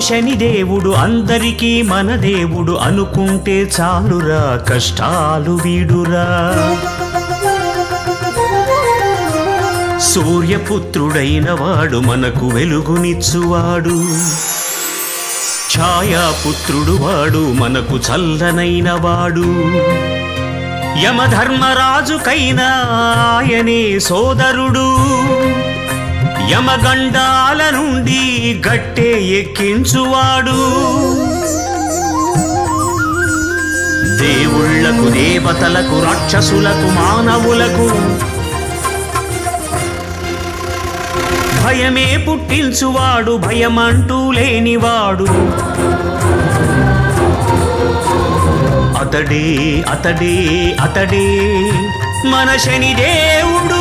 శనిదేవుడు అందరికీ మన దేవుడు అనుకుంటే చాలురా కష్టాలు వీడురా. సూర్యపుత్రుడైన వాడు మనకు వెలుగునిచ్చువాడు, ఛాయాపుత్రుడు వాడు మనకు చల్లనైన వాడు. యమధర్మరాజుకైనా ఆయనే సోదరుడు, యమగండాల నుండి గట్టె ఎక్కించువాడు. దేవుళ్లకు దేవతలకు రాక్షసులకు మానవులకు భయమే పుట్టించువాడు, భయమంటూ లేనివాడు. అతడే అతడే అతడే మన శనిదేవుడు.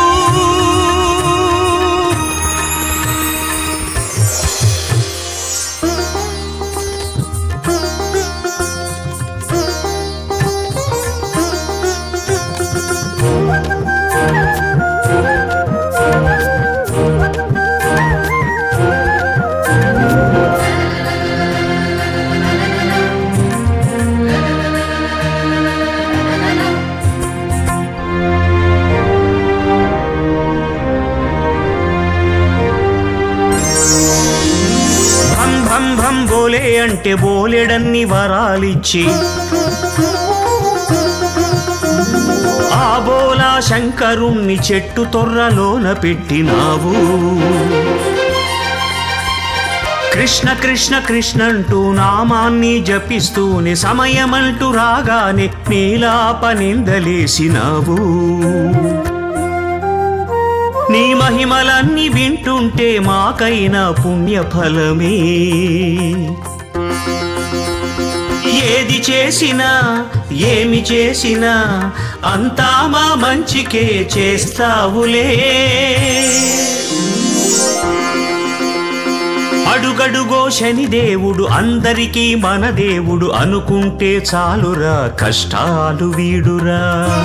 భం భం బోలే అంటే బోలెడన్ని వరాలిచ్చి ఆ బోలా శంకరుణ్ణి చెట్టు తొర్రలోన పెట్టినావు. కృష్ణ కృష్ణ కృష్ణ అంటూ నామాన్ని జపిస్తూనే సమయమంటూ రాగానే నీలాప నిందలేసినావు. నీ మహిమలన్నీ వింటుంటే మాకైనా పుణ్యఫలమే. ఏది చేసినా ఏమి చేసినా అంతా మా మంచికే చేస్తావులే. అడుగడుగో శనిదేవుడు అందరికీ మన దేవుడు అనుకుంటే చాలురా కష్టాలు వీడురా.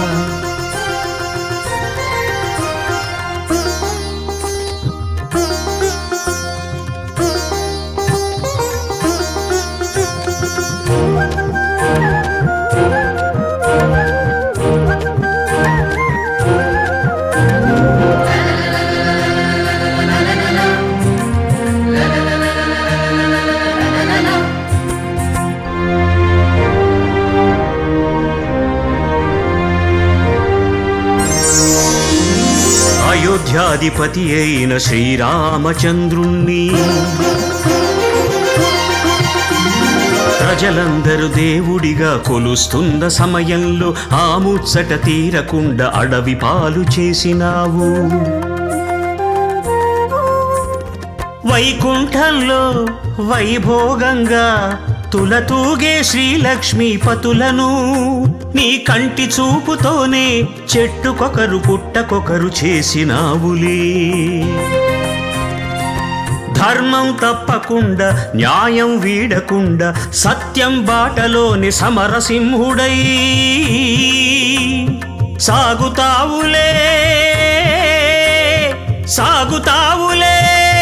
అయోధ్యాధిపతి అయిన శ్రీరామచంద్రుణ్ణి ప్రజలందరూ దేవుడిగా కొలుస్తున్న సమయంలో ఆ ముచ్చట తీరకుండా అడవి పాలు చేసినావు. వైకుంఠంలో వైభోగంగా తులతూగే శ్రీలక్ష్మీ పతులను నీ కంటి చూపుతోనే చెట్టుకొకరు పుట్టకొకరు చేసినావులే. ధర్మం తప్పకుండా న్యాయం వీడకుండా సత్యం బాటలోని సమరసింహుడై సాగుతావులే సాగుతావులే.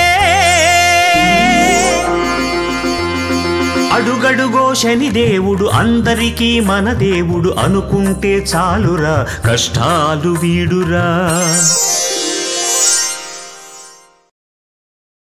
అడుగడుగో శనిదేవుడు అందరికీ మన దేవుడు అనుకుంటే చాలురా కష్టాలు వీడురా.